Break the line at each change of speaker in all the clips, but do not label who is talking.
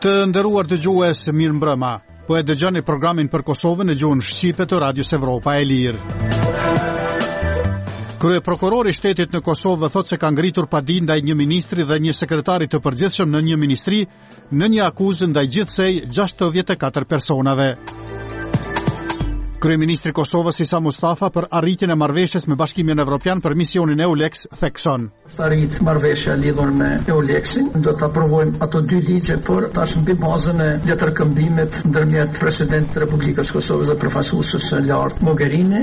Të nderuar dëgjues, mirëmbrëma. Po e dëgjoni programin për Kosovën në gjuhën shqipe të Radios Evropa e Lirë. Kryeprokurori i shtetit në Kosovë thotë se ka ngritur padi ndaj një ministri dhe një sekretari të përgjithshëm në një ministri në një akuzë ndaj gjithsej 64 personave. Kryeministri i Kosovës Isa Mustafa për arritjen e marrëveshjes me Bashkimin Evropian për misionin EULEX thekson.
Arrit marrëveshja lidhur me EULEX-in, do të aprovojmë ato dy ligje, por tash mbi bazën e letërkëmbimit ndërmjet Presidentit të Republikës Kosovës dhe përfaqësuesës së lartë Mogherini.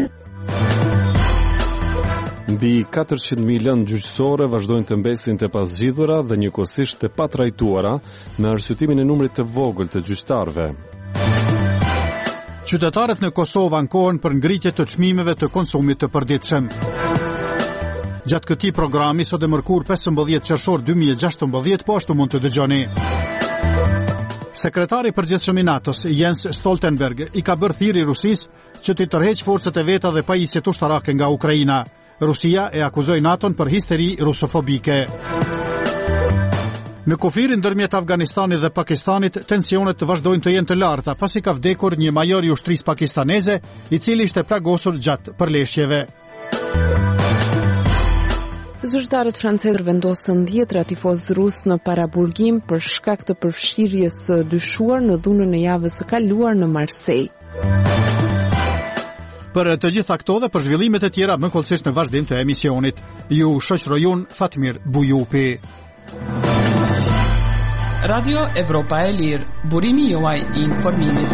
Mbi 400.000 lëndë gjyqësore vazhdojnë të mbesin të pasgjidhura dhe njëkohësisht të patrajtuara në arsyetimin e numrit të vogël të gjyqtarëve.
Qytetarët në Kosovë ankohen për ngritje të çmimeve të konsumit të përditshëm. Gjatë këtij programi sot e mërkur 15 qershor 2016 po ashtu mund të dëgjoni. Sekretari i përgjithshëm i NATO-s Jens Stoltenberg i ka bërë thirrje Rusisë që të tërheqë forcat e veta dhe pajisjet ushtarake nga Ukraina. Rusia e akuzoi NATO-n për histeri rusofobike. Në kufirin ndërmjet Afganistanit dhe Pakistanit, tensionet vazhdojnë të jenë të larta, pasi ka vdekur një major i ushtrisë pakistaneze, i cili ishte plagosur gjatë përleshjeve.
Zyrtarët francezë vendosën 10 tifozë rusë në paraburgim për shkak të përfshirjes së dyshuar në dhunën e javës së kaluar në Marseille.
Për të gjitha këto dhe për zhvillimet e tjera më kollësisht në vazhdim të emisionit, ju shoqërojun Fatmir Bujupi.
Radio Evropa e Lirë, burimi juaj i informimit.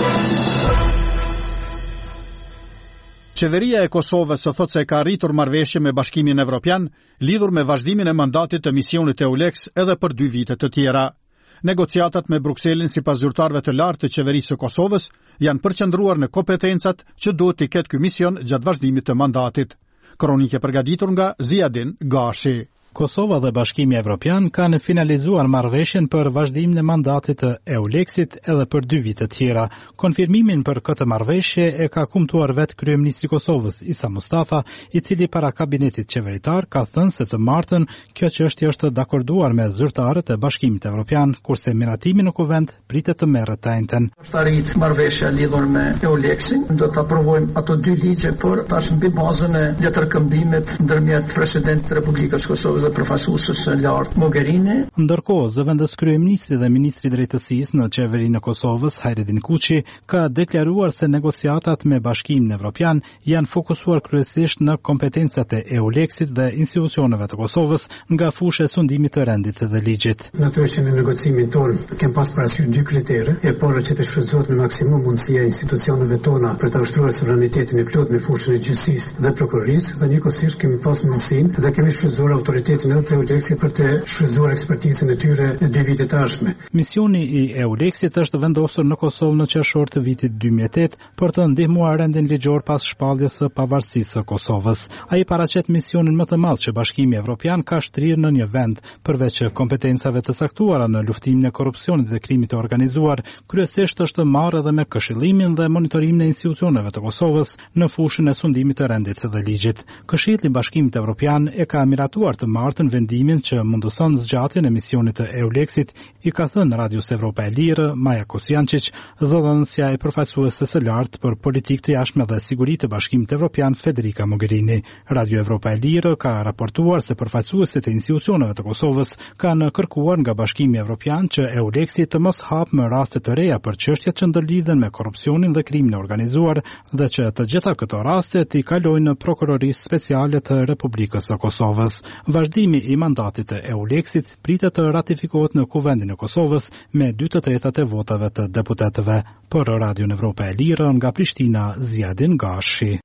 Qeveria e Kosovës thotë se ka arritur marrëveshje me Bashkimin Evropian lidhur me vazhdimin e mandatit të misionit EULEX edhe për 2 vite të tjera. Negociatat me Brukselin sipas zyrtarëve të lartë të qeverisë së Kosovës janë përqendruar në kompetencat që duhet të ketë ky mision gjatë vazhdimit të mandatit. Kronike përgatitur nga Ziadin Gashi.
Kosova dhe Bashkimi Evropian kanë finalizuar marrëveshjen për vazhdimin e mandatit të EULEX-it edhe për 2 vite tjera. Konfirmimin për këtë marrëveshje e ka kumtuar vetë kryeministri i Kosovës Isa Mustafa, i cili para kabinetit qeveritar ka thënë se të martën kjo çështje është dakorduar me zyrtarët e Bashkimit Evropian, kurse miratimi në kuvent pritet të merret të njëjtën.
Arrit marrëveshja lidhur me EULEX-in, do të aprovojmë ato 2 ligje, por tash mbi bazën e letërkëmbimit ndërmjet Presidentit të Republikës Kosovës dhe përfaqësuesës së lartë Mogherini.
Ndërkohë, zëvendës kryeministri dhe ministri i drejtësisë në qeverinë e Kosovës, Hajredin Kuçi, ka deklaruar se negociatat me Bashkimin Evropian janë fokusuar kryesisht në kompetencat e EULEX-it dhe institucioneve të Kosovës nga fusha e sundimit të rendit dhe ligjit.
Natyrisht në negocimin tonë kem pas parasysh 2 kritere, e para që të shfrytëzohet në maksimum mundësia e institucioneve tona për të ushtruar sovranitetin e plotë në fushën e gjyqësisë dhe prokurorisë, dhe njëkohësisht kemi pas mundësinë dhe kemi shfrytëzuar autoritetin e EULEX-it për të shfrytëzuar ekspertizën e tyre në 2 vite të ardhshme.
Misioni i EULEX-it është vendosur në Kosovë në qershor të vitit 2008 për të ndihmuar rendin ligjor pas shpalljes së pavarësisë së Kosovës. Ai paraqet misionin më të madh që Bashkimi Evropian ka shtrirë në një vend, përveç kompetencave të saktuara në luftimin e korrupsionit dhe krimit të organizuar, kryesisht është marrë edhe me këshillimin dhe monitorimin e institucioneve të Kosovës në fushën e sundimit të rendit dhe ligjit. Këshilli i Bashkimit Evropian e ka miratuar të martën vendimin që mundëson zgjatjen e misionit të EULEX-it, i ka thënë Radios Evropa e Lirë Maja Kociančić, zëdhënësja e përfaqësuesës së lartë për politikë të jashtme dhe siguri të Bashkimit Evropian Federica Mogherini. Radio Evropa e Lirë ka raportuar se përfaqësuesit e institucioneve të Kosovës kanë kërkuar nga Bashkimi Evropian që EULEX-i të mos hapë më raste të reja për çështjet që ndërlidhen me korrupsionin dhe krimin e organizuar dhe që të gjitha këto raste t'i kalojnë në prokurorisë speciale të Republikës së Kosovës. Vazhdimi i mandatit të EULEX-it pritet të ratifikohet në Kuvendin e Kosovës me 2/3 e votave të deputetëve. Për Radion Evropa e Lirë nga Prishtina, Ziadin Gashi.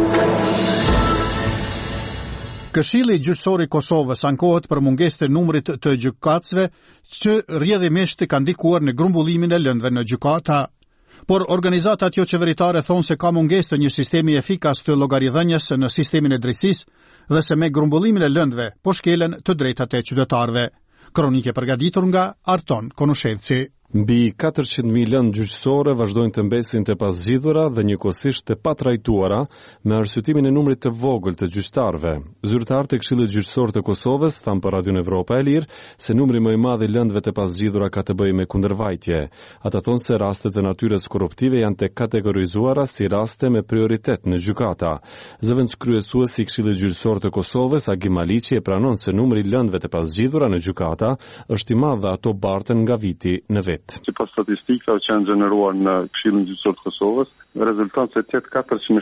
Këshilli gjyqësor i Kosovës ankohet për mungesë të numrit të gjykatësve që rrjedhimisht kanë ndikuar në grumbullimin e lëndëve në gjykata. Por organizatat jo qeveritare thonë se ka mungesë të një sistemi efikas të llogaridhënies në sistemin e drejtësisë dhe se me grumbullimin e lëndëve po shkelen të drejtat e qytetarëve. Kronike përgatitur nga Arton Konushevci.
Mbi 400.000 lëndë gjyqësore vazhdojnë të mbesin të pasgjidhura dhe njëkohësisht të patrajtuara me arsyetimin e numrit të vogël të gjyqtarëve. Zyrtarët e Këshillit Gjyqësor të Kosovës thanë për Radion Evropa e Lirë se numri më i madh i lëndëve të pasgjidhura ka të bëjë me kundërvajtje. Ata thonë se rastet të natyrës korruptive janë të kategorizuara si raste me prioritet në gjykata. Zëvendëskryesuesi i Këshillit Gjyqësor të Kosovës, Agi Maliqi, e pranon se numri i lëndëve të pasgjidhura në gjykata është i madh dhe ato barten nga viti në vit.
Sipas statistikave që janë gjeneruar në Këshillin Gjyqësor të Kosovës, rezulton se të jetë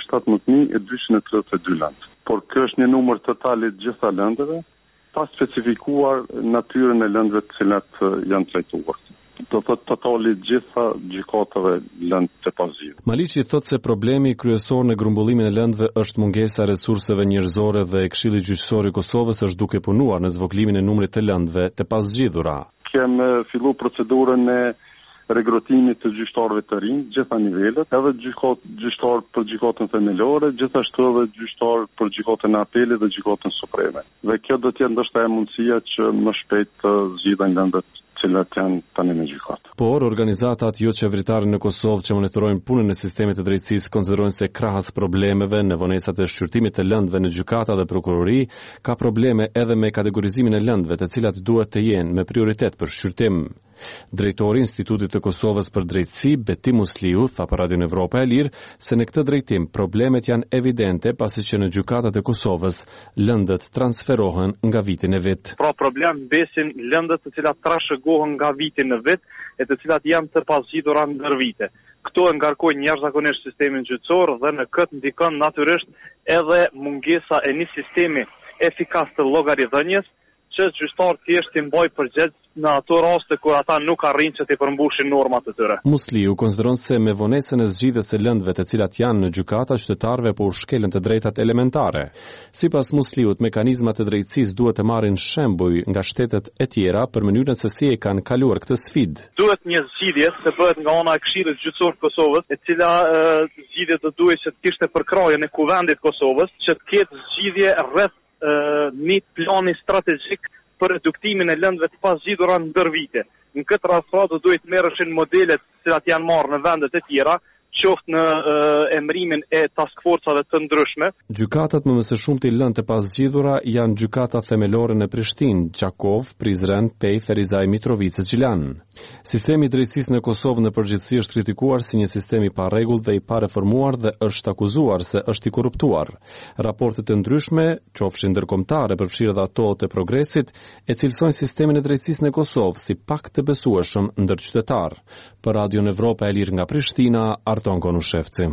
417.232 lëndë. Por kjo është një numër total i gjitha lëndëve, pa specifikuar natyrën e lëndëve të cilat janë trajtuar. Do thotë totali gjitha gjykatave lëndë të pasgjidhura.
Maliqi thotë se problemi kryesor në grumbullimin e lëndëve është mungesa e resurseve njerëzore dhe Këshilli Gjyqësor i Kosovës është duke punuar në zvogëlimin e numrit të lëndëve të pasgjidhura.
Kemë fillu procedurën e regrutimit të gjyqtarëve të rinj, gjitha nivelet, edhe gjyqtar për gjykatën themelore, gjithashtu edhe gjyqtar për gjykatën e apelit dhe gjykatën supreme. Dhe kjo do të jetë ndoshta e mundësia që më shpejt të zgjidhen lëndët cilat janë tani në gjykatë.
Por organizatat jo qeveritare në Kosovë që monitorojnë punën e sistemit të drejtësisë konsiderojnë se krahas problemeve në vonesat e shqyrtimit të lëndëve në gjykata dhe prokurori, ka probleme edhe me kategorizimin e lëndëve, të cilat duhet të jenë me prioritet për shqyrtim. Drejtori i Institutit të Kosovës për Drejtësi, Beti Musliu, tha për Radion Evropa e Lirë se në këtë drejtim problemet janë evidente pasi që në gjykatat e Kosovës lëndët transferohen nga viti në vit.
Pra problem besin lëndët të cilat trashëgohen nga viti në vit e të cilat janë të pasgjidhura ndër vite. Këto e ngarkojnë jashtëzakonisht sistemin gjyqësor dhe në këtë ndikon natyrisht edhe mungesa e një sistemi efikas të llogaridhënies që gjyqtarët thjesht i mbajnë përgjegjës në ato raste kur ata nuk arrin që të përmbushin normat e tyre.
Musliu konsideron se me vonesën e zgjidhjes së lëndëve të cilat janë në gjykata qytetarëve po ushkelen të drejtat elementare. Sipas Musliut, mekanizmat e drejtësisë duhet të marrin shembull nga shtetet e tjera për mënyrën se si e kanë kaluar këtë sfidë.
Duhet një zgjidhje që bëhet nga ana e Këshillit Gjyqësor të Kosovës, e cila zgjidhje do duhet që të kishte përkrahjen e Kuvendit Kosovës, që të ketë zgjidhje rreth një plani strategjik për reduktimin e lëndëve të pasgjidhura ndër vite. Në këtë rast do duhet merreshin modelet që janë marrë në vendet e tjera, qoftë në emrimin e task forcave të ndryshme.
Gjykatat më së shumti lëndë të pasgjidhura janë gjykata themelore në Prishtinë, Gjakov, Prizren, Pej, Ferizaj, Mitrovica, Gjilan. Sistemi i drejtësisë në Kosovë në përgjithësi është kritikuar si një sistem i parregull dhe i pareformuar dhe është akuzuar se është i korruptuar. Raportet e ndryshme, qofshin ndërkombëtare përfshirë dhe ato të Progresit, e cilësojnë sistemin e drejtësisë në Kosovë si pak të besueshëm ndër qytetar. Për Radion Evropa e Lirë nga Prishtina, Arton Konushevci.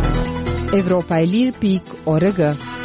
Evropaelir.org.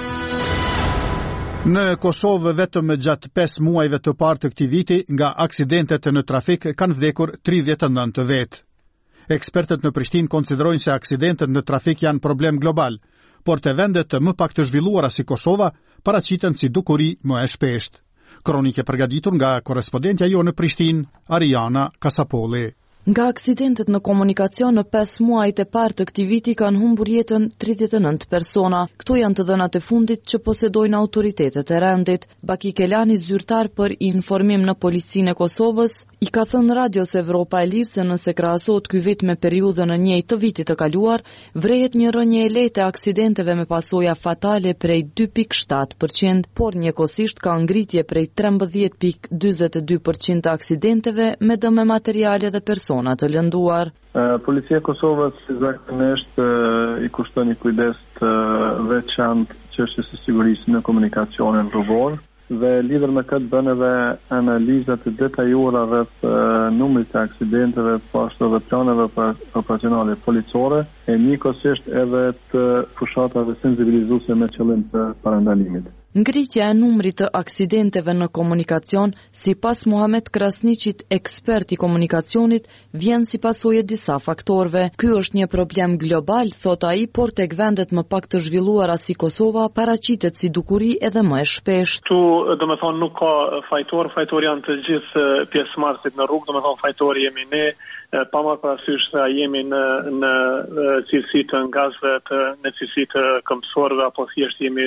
Në Kosovë vetëm gjatë 5 muajve të parë të këtij viti nga aksidentet në trafik kanë vdekur 39 vetë. Ekspertët në Prishtinë konsiderojnë se aksidentet në trafik janë problem global, por te vendet më pak të zhvilluara si Kosova paraqiten si dukuri më e shpeshtë. Kronike përgatitur nga korrespondentja jo në Prishtinë, Ariana Kasapolli.
Nga aksidentet në komunikacion në 5 muajt e parë të këtij viti kanë humbur jetën 39 persona. Këto janë të dhënat e fundit që posedojnë autoritetet e rendit. Baki Kelani, zyrtar për informim në Policinë e Kosovës, i ka thënë Radios Evropa e Lirë se nëse krahasohet ky vit me periudhën e njëjtë të vitit të kaluar, vrehet një rënje e lehtë e aksidenteve me pasoja fatale prej 2.7%, por njëkohësisht ka ngritje prej 13.42% të aksidenteve me dëme materiale dhe persona të lënduar.
Policia e Kosovës zakonisht i kushton një kujdes të veçantë çështjes së sigurisë në komunikacionin rrugor dhe lidhur me këtë bën edhe analiza të detajuara rreth numrit të aksidenteve, po ashtu edhe planeve operacionale policore e njëkohësisht edhe të fushatave sensibilizuese me qëllim të parandalimit.
Ngritja e numrit të aksidenteve në komunikacion, sipas Muhamet Krasniqit, ekspert i komunikacionit, vjen si pasojë e disa faktorëve. Ky është një problem global, thot ai, por tek vendet më pak të zhvilluara si Kosova paraqitet si dukuri edhe më e shpeshtë.
Tu, domethënë, nuk ka fajtor janë të gjithë pjesëmarrësit në rrugë, domethënë fajtori jemi ne, pa marrë parasysh se jemi në cilësi të ngazhve, në cilësi të këmbësorëve apo thjesht jemi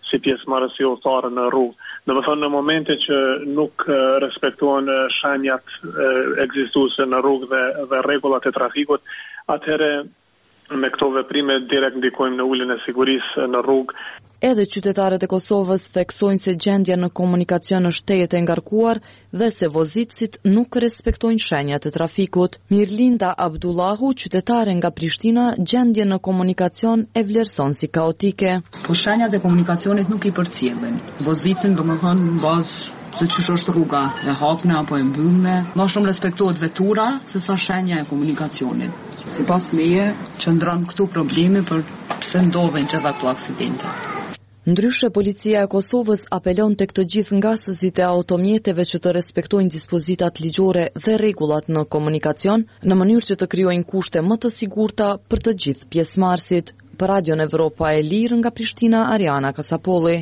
si pjesëmarrës udhëtare në rrugë. Domethënë në momente që nuk respektohen shenjat ekzistuese në rrugë dhe rregullat e trafikut, atëherë me këto veprime direkt ndikojmë në uljen e sigurisë në rrugë.
Edhe qytetarët e Kosovës theksojnë se gjendja në komunikacion është tejet e ngarkuar dhe se vozitësit nuk respektojnë shenjat e trafikut. Mirlinda Abdullahu, qytetare nga Prishtina, gjendje në komunikacion e vlerëson si kaotike.
Po shenjat e komunikacionit nuk i përcjellin. Vozitën domethënë në bazë se çish është rruga e hapne apo e mbyllne, më shumë respektohet vetura se sa shenja e komunikacionit. Sipas meje, qëndron këtu problemi për pse ndodhen gjitha këto aksidente.
Ndryshe, policia e Kosovës apelon tek të gjithë ngasësit e automjeteve që të respektojnë dispozitat ligjore dhe rregullat në komunikacion, në mënyrë që të krijojnë kushte më të sigurta për të gjithë pjesëmarrësit. Për Radion Evropa e Lirë nga Prishtina, Ariana Kasapolli.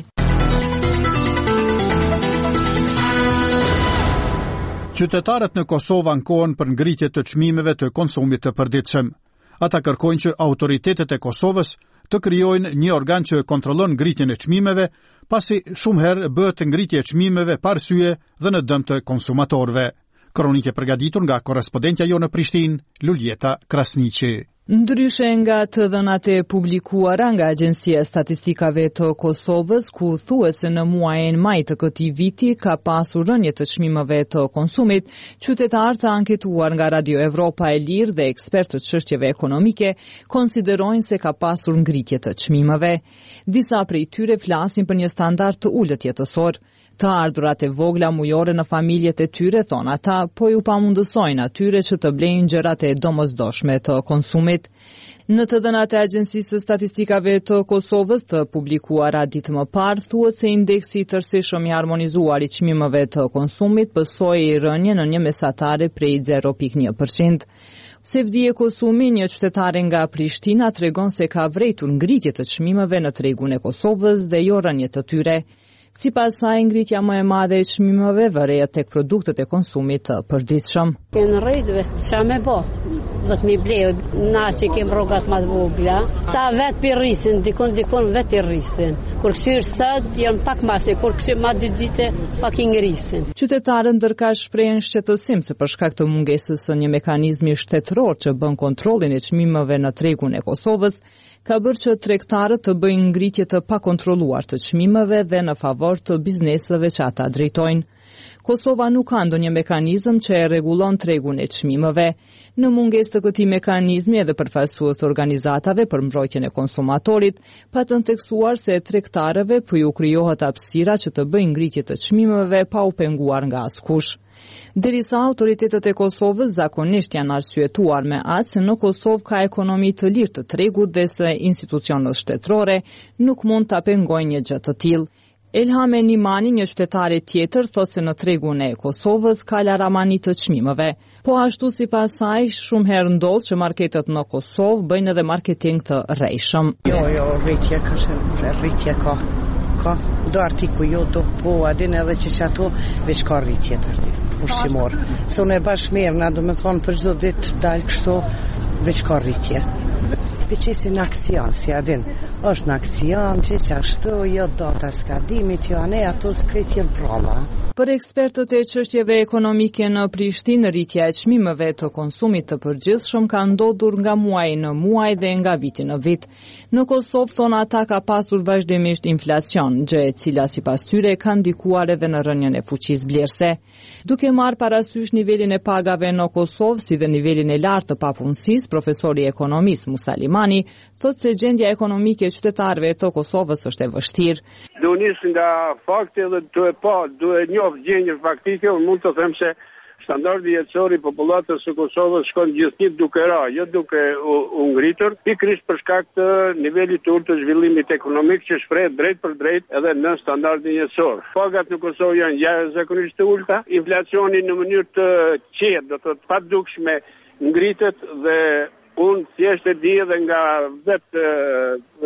Qytetarët në Kosovë ankohen për ngritje të çmimeve të konsumit të përditshëm. Ata kërkojnë që autoritetet e Kosovës të krijojnë një organ që kontrollon ngritjen e çmimeve, pasi shumë herë bëhet ngritje e çmimeve pa arsye dhe në dëm të konsumatorëve. Kronikë përgatitur nga korrespondentja jo në Prishtinë, Luljeta Krasniqi.
Ndryshe nga të dhënat e publikuara nga Agjencia e Statistikave të Kosovës, ku thuhet se në muajin maj të këtij viti ka pasur rënje të çmimeve të konsumit, qytetarët anketuar nga Radio Evropa e Lirë dhe ekspertët çështjeve ekonomike konsiderojnë se ka pasur ngritje të çmimeve. Disa prej tyre flasin për një standard të ulët jetësor. Të ardhurat e vogla mujore në familjet e tyre, thon ata, po ju pamundësojnë atyre që të blejnë gjërat e domosdoshme të konsumit. Në të dhënat e Agjencisë së Statistikave të Kosovës të publikuara ditë më parë, thuhet se indeksi i tërësishëm i harmonizuar i çmimeve të konsumit pësoi rënje në një mesatare prej 0.1%. Sevdi e Kosumi, një qytetare nga Prishtina, tregon se ka vërejtur ngritje të çmimeve në tregun e Kosovës dhe jo rënje të tyre. Sipas saj, ngritja më e madhe e çmimeve vërehet tek produktet e konsumit të përditshëm.
Në rrit vetë ç'a më bë. Do të më blej na që kem rrogat më të vogla. Ta vetë pirrisin, dikon vetë i rrisin. Kur këshir sot janë pak masi, kur këshir ma 2 ditë pak i ngrisin.
Qytetarët ndërka shprehen shqetësim se për shkak të mungesës së një mekanizmi shtetëror që bën kontrollin e çmimeve në tregun e Kosovës, ka bërë që tregtarët të bëjnë ngritje të pakontrolluar të çmimeve dhe në favor të bizneseve që ata drejtojnë. Kosova nuk ka ndonjë mekanizëm që e rregullon tregun e çmimeve. Në mungesë të këtij mekanizmi edhe përfaqësues të organizatave për mbrojtjen e konsumatorit, patën theksuar se tregtarëve po ju krijohet hapësira që të bëjnë ngritje të çmimeve pa u penguar nga askush. Derisa autoritetet e Kosovës zakonisht janë arsyetuar me atë se në Kosovë ka ekonomi të lirë të tregut dhe se institucionet shtetërore nuk mund ta pengojnë një gjë të tillë. Elhame Nimani, një qytetare tjetër, thotë se në tregun e Kosovës ka laramani të çmimeve. Po ashtu sipas saj, shumë herë ndodh që marketet në Kosovë bëjnë edhe marketing të rrejshëm.
Jo, rritje ka. Do artikuj jo, do po, adin edhe që ato veç ka rritje të ushqimor. Se unë e bash mirë, na do me thonë për çdo ditë dalë kështu, veç ka rritje. Veqesi në aksion, si adin, është në aksion, që ashtu, jo data skadimit, jo ane, ato s'kretjen prova.
Për ekspertët e çështjeve ekonomike në Prishtinë, rritja e çmimeve të konsumit të përgjithshëm ka ndodhur nga muaji në muaj dhe nga viti në vit. Në Kosovë, thonë ata, ka pasur vazhdimisht inflacion, gjë e cila sipas tyre ka ndikuar edhe në rënien e fuqisë blerëse. Duke marrë parasysh nivelin e pagave në Kosovë si dhe nivelin e lartë të papunësisë, profesori ekonomist Musa Limani thotë se gjendja ekonomike e qytetarëve të Kosovës është e vështirë.
Do nis nga fakti dhe duhet njoh gjendjen faktike, unë mund të them se standardi jetësor i popullatës së Kosovës shkon gjithnjë duke ra, duke u ngritur, pikërisht për shkak të nivelit të ulët të zhvillimit ekonomik që shprehet drejt për drejt edhe në standardin jetësor. Pagat në Kosovë janë jashtëzakonisht të ulta, inflacioni në mënyrë të qetë, do të thotë padukshme ngritet dhe unë thjesht e di edhe nga vetë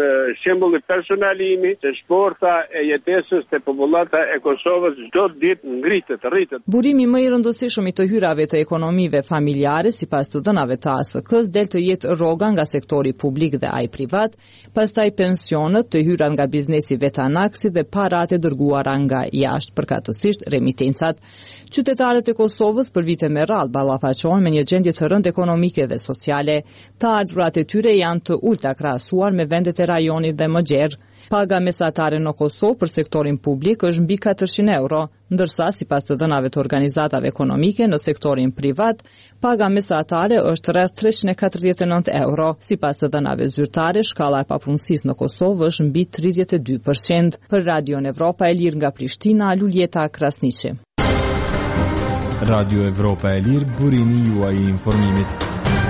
shembulli personalimi se shporta e jetesës të popullata e Kosovës çdo ditë ngritet, rritet.
Burimi më i rëndësishëm i të hyrave të ekonomive familjare sipas të dhënave të ASK-s del të jetë rroga nga sektori publik dhe ai privat, pastaj pensionet, të hyrat nga biznesi vetanak si dhe paratë dërguara nga jashtë, përkatësisht remitencat. Qytetarët e Kosovës për vite me radhë ballafaqohen me një gjendje të rëndë ekonomike dhe sociale. Të ardhurat e tyre janë të ulta krahasuar me vendet e rajonit dhe më gjerë. Paga mesatare në Kosovë për sektorin publik është mbi 400 euro, ndërsa sipas të dhënave të organizatave ekonomike në sektorin privat, paga mesatare është rreth 349 euro. Sipas të dhënave zyrtare, shkalla e papunësisë në Kosovë është mbi 32%. Për Radion Evropa e Lirë nga Prishtina, Luljeta Krasniqi.
Radio Evropa e Lirë, burimi juaj i informimit.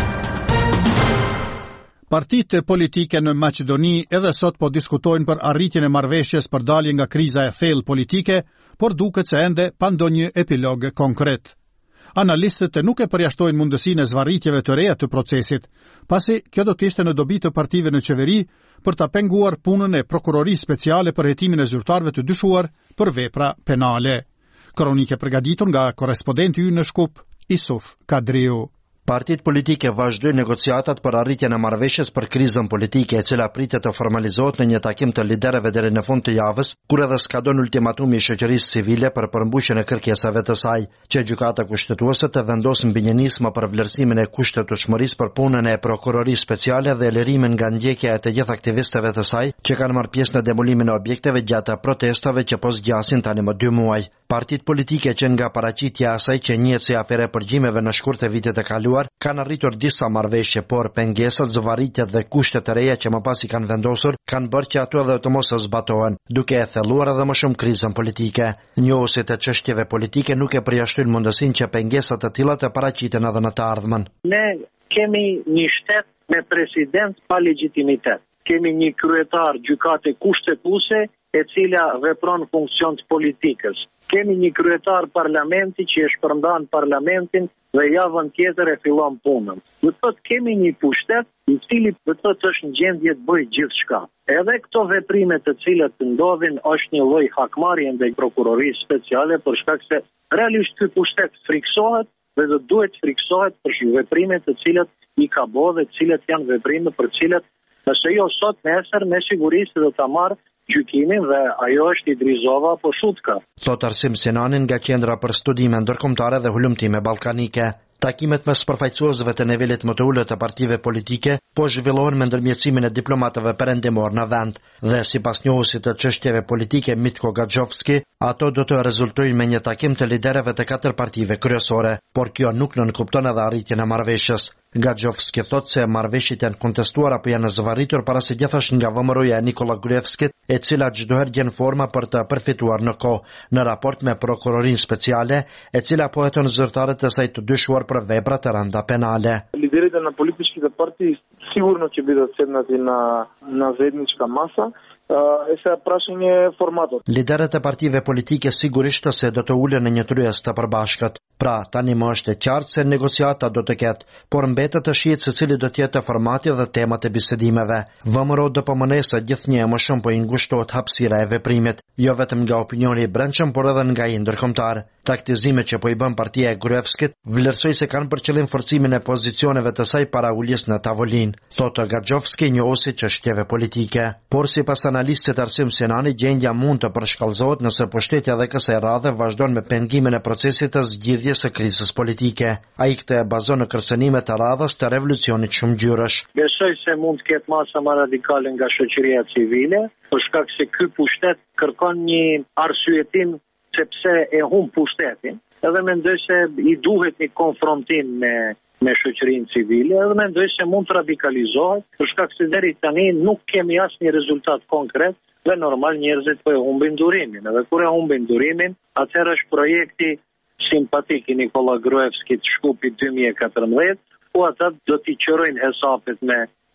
Partitë politike në Maqedoni edhe sot po diskutojnë për arritjen e marrëveshjes për dalje nga kriza e thellë politike, por duket se ende pa ndonjë epilog konkret. Analistët nuk e përjashtojnë mundësinë e zvarritjeve të reja të procesit, pasi kjo do të ishte në dobi të partive në qeveri për ta penguar punën e prokurorisë speciale për hetimin e zyrtarëve të dyshuar për vepra penale. Kronike përgatitur nga korrespondenti ynë në Shkup, Isuf Kadriu.
Partitë politike vazhdojnë negociatat për arritjen e marrëveshjes për krizën politike, e cila pritet të formalizohet në një takim të liderëve deri në fund të javës, kur edhe skadon ultimatumi i shoqërisë civile për përmbushjen e kërkesave të saj, që gjykata kushtetuese të vendosë mbi një nismë për vlerësimin e kushtetueshmërisë për punën e prokurorisë speciale dhe lirimin nga ndjekja e të gjithë aktivistëve të saj që kanë marrë pjesë në demolimin e objekteve gjatë protestave që po zgjasin tani më 2 muaj. Partitë politike që nga paraqitja e saj që njihet si afere përgjimeve në shkurt të vitit të kaluar kanë arritur disa marrëveshje, por pengesat, zvarritjet dhe kushtet të reja që më pas i kanë vendosur kanë bërë që ato edhe të mos zbatohen, duke e thelluar edhe më shumë krizën politike. Njohësit e çështjeve politike nuk e përjashtojnë mundësinë që pengesat të tilla të paraqiten edhe në të ardhmen.
Ne kemi një shtet me president pa legitimitet. Kemi një kryetar gjykate kushtetuese e cila vepron funksion të politikës. Kemi një kryetar parlamenti që e shpërndan parlamentin dhe javën tjetër e fillon punën. Do të thotë kemi një pushtet i cili do të thotë është në gjendje të bëjë gjithçka. Edhe këto veprime të cilat ndodhin është një lloj hakmarrje ndaj prokurorisë speciale për shkak se realisht ky pushtet friksohet dhe do duhet friksohet për veprimet të cilat i ka bërë dhe të cilat janë veprime për të cilat nëse jo sot nesër me siguri se do ta marrë gjykimin dhe ajo është Idrizova apo Shutka.
Thot Arsim Sinani nga Qendra për Studime Ndërkombëtare dhe Hulumtime Ballkanike. Takimet mes përfaqësuesve të nivelit më të ulët të partive politike po zhvillohen me ndërmjetësimin e diplomatëve perëndimor në vend dhe sipas njohuesit të çështjeve politike Mitko Gaxhovski, ato do të rezultojnë me një takim të liderëve të 4 partive kryesore, por kjo nuk nënkupton edhe arritjen e marrëveshjes. Gaxhovski thot se marrëveshjet janë kontestuar apo janë zvarritur para se gjithashtu nga vëmëroja e Nikola Gruevskit, e cila çdoherë gjen forma për të përfituar në kohë, në raport me prokurorinë speciale, e cila po heton zyrtarët e saj të dyshuar për vepra të rënda penale.
Лидерите на политическите партии сигурно ќе бидат седнати на заедничка маса. E sa prashënje formatot.
Liderët e partive politike sigurisht se do të ulen në një tryez të përbashkët. Pra, tani më është e qartë se negociata do të ketë, por mbetet të shihet se cili do të jetë formati dhe temat e bisedimeve. VMRO do përmendë se gjithnjë më shumë po i ngushtohet hapësira e veprimit, jo vetëm nga opinioni i brendshëm, por edhe nga ai ndërkombëtar. Taktizimet që po i bën partia e Gruevskit vlerësoi se kanë për qëllim forcimin e pozicioneve të saj para uljes në tavolinë, thotë Gaxhovski, njohuesi çështjeve politike. Por sipas analistit Arsim Sinani, gjendja mund të përshkallëzohet nëse pushtetja dhe kësaj radhe vazhdon me pengimin e procesit të zgjidhjes së krizës politike. Ai këtë e bazon në kërcënime të radhës të revolucionit shumëgjyrësh.
Besoj se mund të ketë masa më radikale nga shoqëria civile, për shkak se ky pushtet kërkon një arsyetim sepse e humb pushtetin. Edhe mendoj se i duhet një konfrontim me shoqërinë civile, edhe mendoj se mund të radikalizohet, për shkak se deri tani nuk kemi asnjë rezultat konkret dhe normal njerëzit po e humbin durimin. Edhe kur e humbin durimin, atëherë është projekti simpatik i Nikola Gruevskit Shkupi 2014, ku ata do t'i qërojnë hesapet me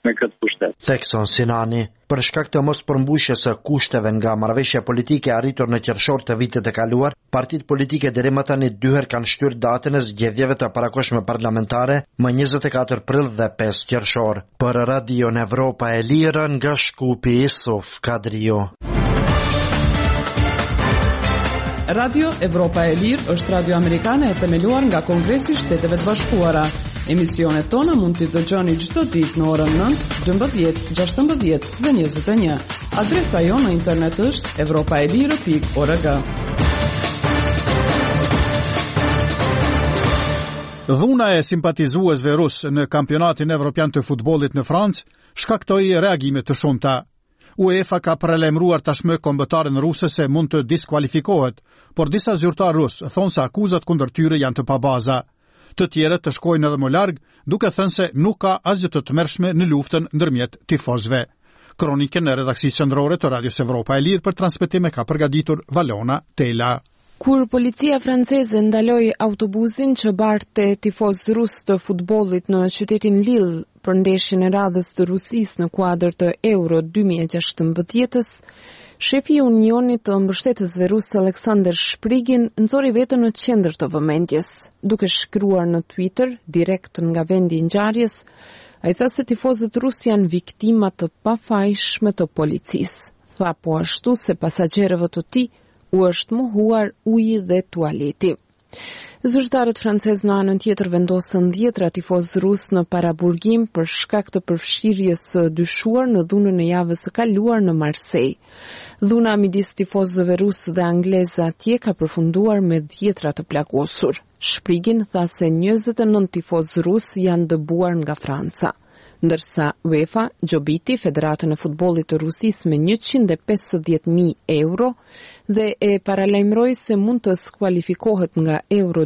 me këtë pushtet.
Thekson Sinani, për shkak të mos përmbushjes së kushteve nga marrëveshja politike arritur në qershor të vitit të kaluar, partitë politike deri më tani 2 herë kanë shtyr datën e zgjedhjeve të parakohshme parlamentare më 24 prill dhe 5 qershor. Për Radion Evropa e Lirë nga Shkupi Isuf Kadrio.
Radio Evropa e Lirë është radio amerikane e themeluar nga Kongresi i Shteteve të Bashkuara. Emisionet tona mund t'i dëgjoni çdo ditë në orën 9, 12, 16 dhe 21. Adresa jonë në internet është europaelire.org.
Dhuna e simpatizuesve rus në kampionatin evropian të futbollit në Francë shkaktoi reagime të shumta. UEFA ka prelajmëruar tashmë kombëtaren ruse se mund të diskualifikohet, por disa zyrtar rus thonë se akuzat kundër tyre janë të pabaza. Të tjerët të shkojnë edhe më larg, duke thënë se nuk ka asgjë të tmerrshme në luftën ndërmjet tifozëve. Kronikën e redaksisë qendrore të Radios Evropa e Lirë për transmetim ka përgatitur Valona Tela.
Kur policia franceze ndaloi autobusin që barte tifozë rus të futbollit në qytetin Lille për ndeshjen e radhës të Rusisë në kuadër të Euro 2016-s, shefi i Unionit të mbështetësve rus Alexander Shprigin nxori veten në qendër të vëmendjes. Duke shkruar në Twitter direkt nga vendi i ngjarjes, ai tha se tifozët rus janë viktima të pafajshme të policisë. Tha po ashtu se pasagjerëve të tij u është mohuar uji dhe tualeti. Zyrtarët francezë në anën tjetër vendosën 10 tifozë rus në paraburgim për shkak të përfshirjes së dyshuar në dhunën e javës së kaluar në Marseille. Dhuna midis tifozëve rus dhe anglezë atje ka përfunduar me 10 të plagosur. Shprigin tha se 29 tifozë rus janë dëbuar nga Franca, ndërsa UEFA gjobiti Federatën e Futbollit të Rusisë me 150.000 euro dhe e paralajmëroi se mund të skualifikohet nga Euro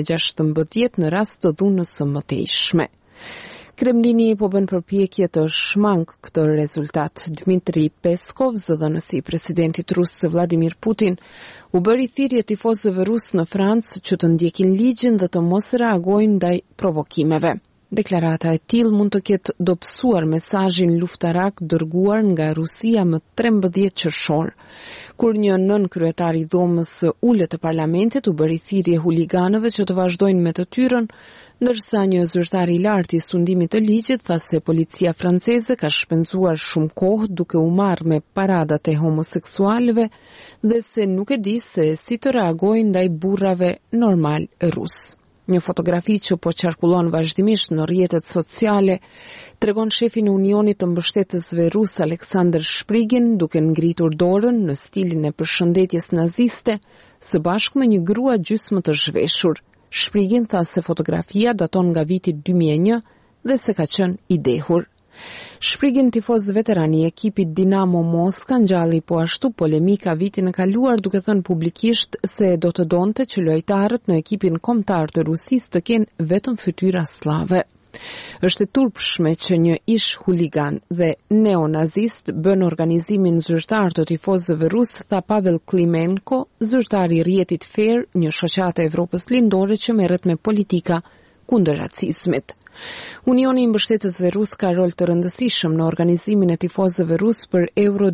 2016 në rast të dhunës së mëtejshme. Kremlini po bën përpjekje të shmangë këtë rezultat. Dmitri Peskov, zëdhënësi i presidentit rus Vladimir Putin, u bëri thirrje tifozëve rus në Francë që të ndjekin ligjin dhe të mos reagojnë ndaj provokimeve. Deklarata e tillë mund të ketë dobësuar mesazhin luftarak dërguar nga Rusia më 13 qershor, kur një nën kryetar i dhomës së ulët të parlamentit u bëri thirrje huliganëve që të vazhdojnë me të tyrën, ndërsa një zyrtar i lartë i sundimit të ligjit tha se policia franceze ka shpenzuar shumë kohë duke u marrë me paradat e homoseksualëve dhe se nuk e di se si të reagojnë ndaj burrave normal rus. Një fotografi që po qarkullon vazhdimisht në rrjetet sociale tregon shefin e Unionit të mbështetësve rus Alexander Shprigin duke ngritur dorën në stilin e përshëndetjes naziste së bashku me një grua gjysmë të zhveshur. Shprigin tha se fotografia daton nga viti 2001 dhe se ka qenë i dehur. Shprigin, tifoz veteran i ekipit Dinamo Moska, ngjalli po ashtu polemika vitin e kaluar duke thënë publikisht se do të donte që lojtarët në ekipin kombëtar të Rusisë të kenë vetëm fytyra slave. Është e turpshme që një ish huligan dhe neonazist bën organizimin zyrtar të tifozëve rus, tha Pavel Klimenko, zyrtar i rrjetit Fair, një shoqatë e Evropës lindore që merret me politika kundër racizmit. Unioni i mbështetësve rus ka rol të rëndësishëm në organizimin e tifozëve rus për Euro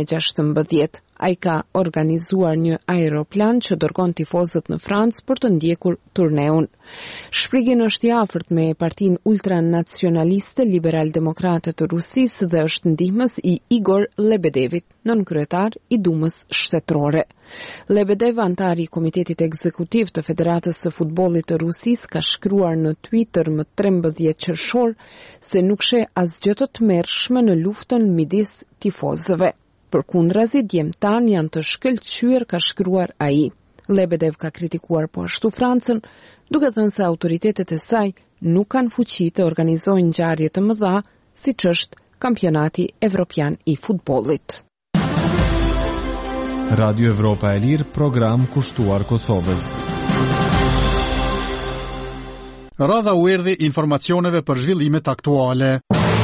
2016. Ai ka organizuar një aeroplan që dërgon tifozët në Francë për të ndjekur turneun. Shprigin është i afërt me partinë ultranacionaliste liberal-demokrate të Rusisë dhe është ndihmës i Igor Lebedevit, nënkryetar i Dumës shtetërore. Lebedev, antari i Komitetit Ekzekutiv të Federatës së Futbollit të Rusisë, ka shkruar në Twitter më 13 qershor se nuk sheh asgjë të tmerrshme në luftën midis tifozëve. Përkundrazi, djemtan janë të shkëlqyer, ka shkruar ai. Lebedev ka kritikuar po ashtu Francën, duke thënë se autoritetet e saj nuk kanë fuqi të organizojnë ngjarje të mëdha, siç është kampionati evropian i futbollit.
Radio Evropa e Lirë, program kushtuar Kosovës.
Radha u erdhi informacioneve për zhvillimet aktuale.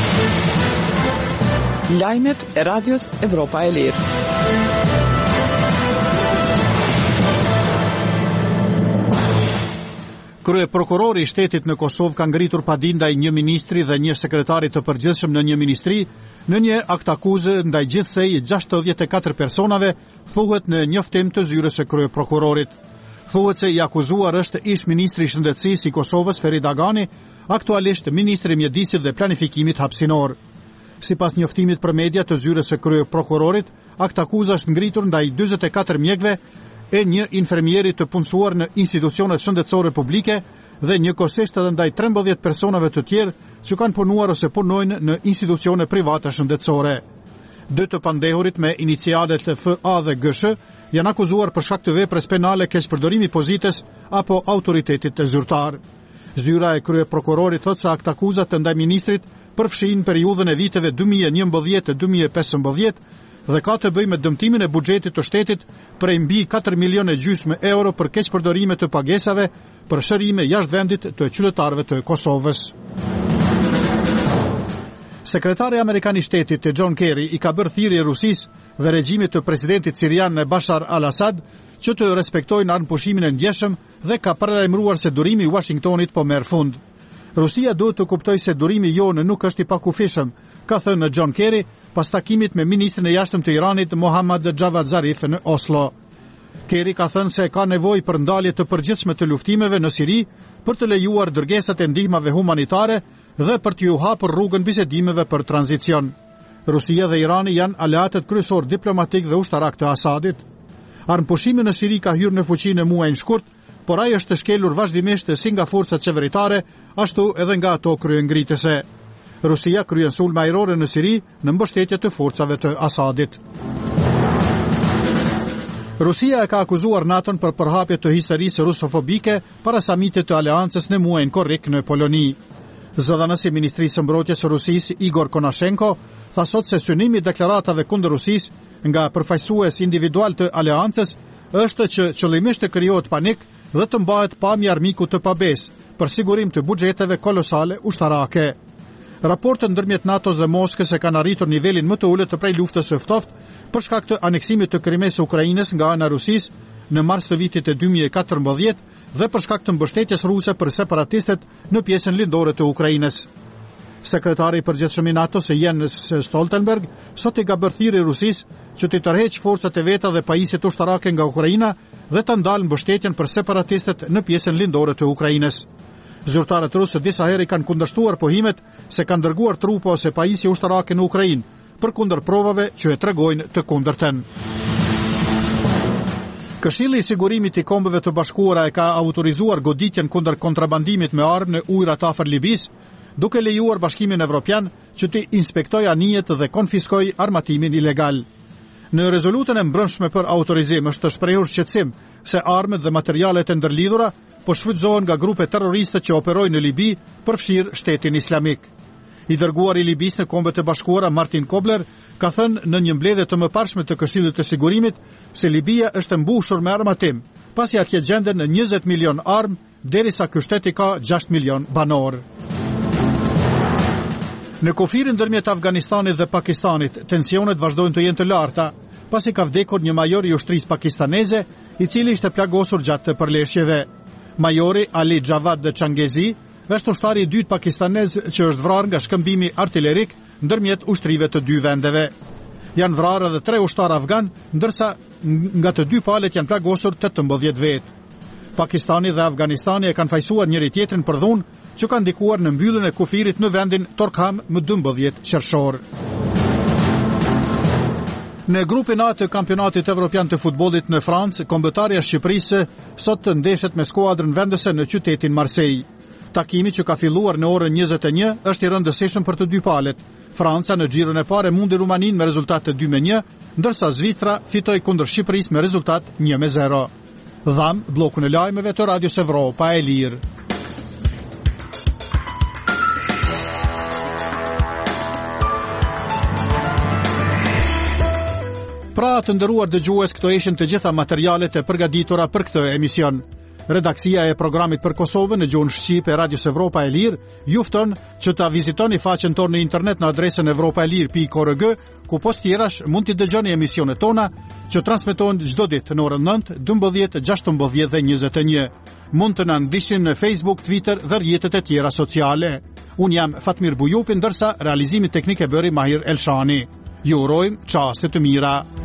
Lajmet e Radios Evropa e Lirë.
Krye prokurori I shtetit në Kosovë ka ngritur padinë ndaj një ministri dhe një sekretari të përgjithshëm në një ministri në një akt akuzë ndaj gjithsej 64 personave, thuhet në njoftim të zyrës së krye prokurorit. Thuhet se I akuzuar është ish ministri I shëndetësisë I Kosovës Ferit Agani, aktualisht ministri I mjedisit dhe planifikimit hapësinor. Sipas njoftimit për media të zyrës së krye prokurorit, akt akuza është ngritur ndaj 44 mjekëve e një infermieri të punësuar në institucionet shëndetësore publike dhe njëkohësisht edhe ndaj 13 personave të tjerë që kanë punuar ose punojnë në institucione private shëndetësore. 2 të pandehurit me inicialet FA dhe GSH janë akuzuar për shkak të veprës penale keqpërdorimi pozites apo autoritetit të zyrtar. Zyra e krye prokurorit thotë se akt akuzat të ndaj ministrit përfshin periudhën e viteve 2011-2015 dhe ka të bëjë me dëmtimin e buxhetit të shtetit prej mbi 4,5 milionë euro për keqpërdorime të pagesave për shërime jashtë vendit të qytetarëve të Kosovës. Sekretari Amerikan I shtetit John Kerry I ka bërë thirrje Rusisë dhe regjimit të presidentit sirian Bashar al-Assad që të respektojnë armëpushimin e ndjeshëm dhe ka paralajmëruar se durimi I Washingtonit po merr fund. Rusia duhet të kuptojë se durimi jonë nuk është I pakufishëm, ka thënë John Kerry pas takimit me ministrin e jashtëm të Iranit Mohammad Javad Zarif në Oslo. Kerry ka thënë se ka nevojë për ndalje të përgjithshme të luftimeve në Siri për të lejuar dërgesat e ndihmave humanitare dhe për t'ju hapur rrugën bisedimeve për tranzicion. Rusia dhe Irani janë aleatët kryesor diplomatik dhe ushtarak të Asadit. Armëpushimi në Siri ka hyrë në fuqi në muajin shkurt, por ai është shkelur vazhdimisht si nga forcat qeveritare, ashtu edhe nga ato kryengritëse. Rusia kryen sulme ajrore në Siri në mbështetje të forcave të Asadit. Rusia e ka akuzuar NATO-n për përhapje të histerisë rusofobike para samitit të aleancës në muajin korrik në Poloni. Zëdhënësi I Ministrisë së Mbrojtjes së Rusisë Igor Konashenko tha sot se synimi I deklaratave kundër Rusisë nga përfaqësues individual të aleancës është që qëllimisht të krijohet panik dhe të mbahet pamje armiku të pabesë për sigurim të buxheteve kolosale ushtarake. Raportet ndërmjet NATO-s dhe Moskës e kanë arritur nivelin më të ulët të prej luftës së ftohtë për shkak të aneksimit të Krimes së Ukrainës nga ana e Rusisë në mars të vitit e 2014 dhe për shkak të mbështetjes ruse për separatistët në pjesën lindore të Ukrainës. Sekretari I përgjithshëm I NATO-s Jens Stoltenberg sot I ka bërë thirrje Rusisë që të tërheqë forcat e veta dhe pajisjet ushtarake nga Ukraina dhe të ndalë mbështetjen për separatistët në pjesën lindore të Ukrainës. Zyrtarët rusë disa herë kanë kundërshtuar pohimet se kanë dërguar trupa ose pajisje ushtarake në Ukrainë, përkundër provave që e tregojnë të kundërtën. Këshilli I Sigurimit I Kombeve të Bashkuara e ka autorizuar goditjen kundër kontrabandimit me armë në ujrat afër Libisë, duke lejuar Bashkimin Evropian që të inspektojë anijet dhe konfiskojë armatimin ilegal. Në rezolutën e mbrëmshme për autorizim është shprehur shqetësim se armët dhe materialet e ndërlidhura po shfrytëzohen nga grupe terroriste që operojnë në Libi, përfshirë Shtetin Islamik. I dërguari I Libisë në Kombet e Bashkuara Martin Kobler ka thënë në një mbledhje të mëparshme të Këshillit të Sigurimit se Libia është mbushur me armatim, pasi atje gjenden në 20 milion armë, derisa ky shtet ka 6 milion banor. Në kufirin ndërmjet Afganistanit dhe Pakistanit, tensionet vazhdojnë të jenë të larta, pasi ka vdekur një major I ushtrisë pakistaneze, I cili ishte plagosur gjatë të përleshjeve. Majori Ali Javad Changezi është ushtari I dytë pakistanez që është vrarë nga shkëmbimi artillerik ndërmjet ushtrive të dy vendeve. Janë vrarë edhe 3 ushtar afgan, ndërsa nga të 2 palët janë plagosur 18 vetë. Pakistani dhe Afganistani e kanë fajsuar njëri tjetrin për dhunë që kanë ndikuar në mbylljen e kufirit në vendin Torkham më 12 qershor. Në grupin A të kampionatit evropian të futbollit në Francë, kombëtarja e Shqipërisë sot ndeshet me skuadrën vendese në qytetin Marseille. Takimi që ka filluar në orën 21 është I rëndësishëm për të dy palët. Franca në xhirën e parë mundi Rumaninë me rezultat të 2-1, ndërsa Zvicra fitoi kundër Shqipërisë me rezultat 1-0. Dham bllokun e lajmeve të Radios Evropa e Lirë. Pra të nderuar dëgjues, këto ishin të gjitha materialet e përgatitura për këtë emision. Redaksia e programit për Kosovën në gjuhën shqipe e Radios Evropa e Lirë ju fton që ta vizitoni faqen tonë në internet në adresën evropaelir.org, ku post tjerash mund t'i dëgjoni emisionet tona që transmetohen çdo ditë në orën 9, 12, 16 dhe 21. Mund të na ndiqni në Facebook, Twitter dhe rrjetet e tjera sociale. Unë jam Fatmir Bujupi, ndërsa realizimin teknik e bëri Mahir Elshani. Ju urojmë çaste të mira.